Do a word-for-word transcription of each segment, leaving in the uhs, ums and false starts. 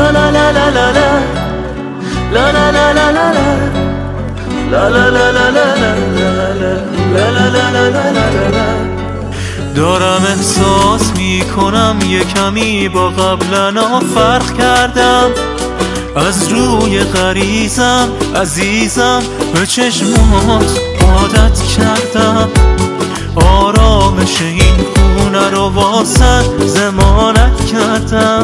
لا لا لا لا لا لا لا لا لا لا لا لا لا لا لا لا. دارم احساس میکنم یه کمی با قبلنا فرق کردم، از روی غریزم عزیزم به چشمات عادت کردم، آرامش این خونه رو واسه ضمانت کردم.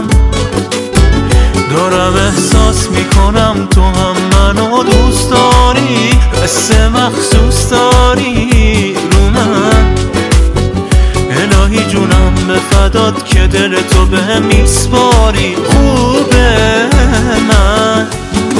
دارم احساس میکنم تو هم منو دوست داری، حس مخصوص داری رو من. الهی جونم به فدات که دل تو به میسپاری خوبه من.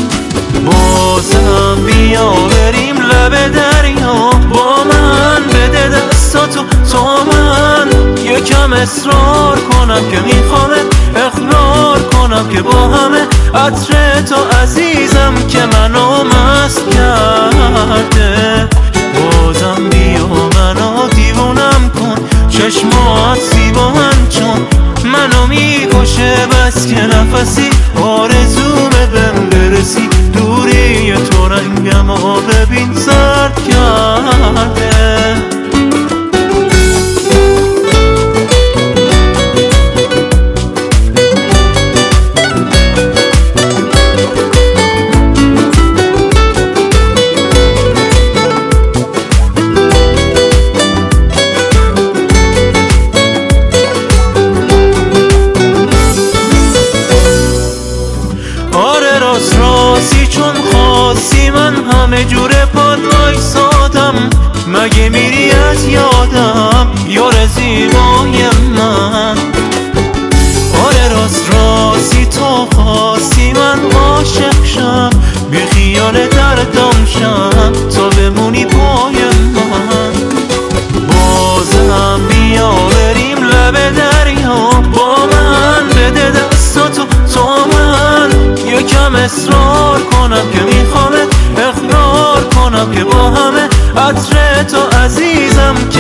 بازم بیا بریم لب دریا، با من بده دستاتو تو من یکم اصرار کنم که میخوامت، اقرار کنم که با همه عطر تو عزیزم که منو مست کرده. بازم بیا منو دیوونم کن، چشمات زیبان چون منو میکشه، بس که نفسی آرزومه بهم برسی. دوری تو رنگم و ببین زرد کرده. راسی چون خواستی من همه جوره پاد وایسادم، مگه میری از یادم یار زیبای من. آره راست راستی تو خواستی من عاشق شم، بی خیال دردم شم تا بمونی پای من. بازم بیا بریم لب دریا، با من بده دستاتو تو من یکم اصرار کنم که میخوامت، اقرار کنم که با همه عطر تو عزیزم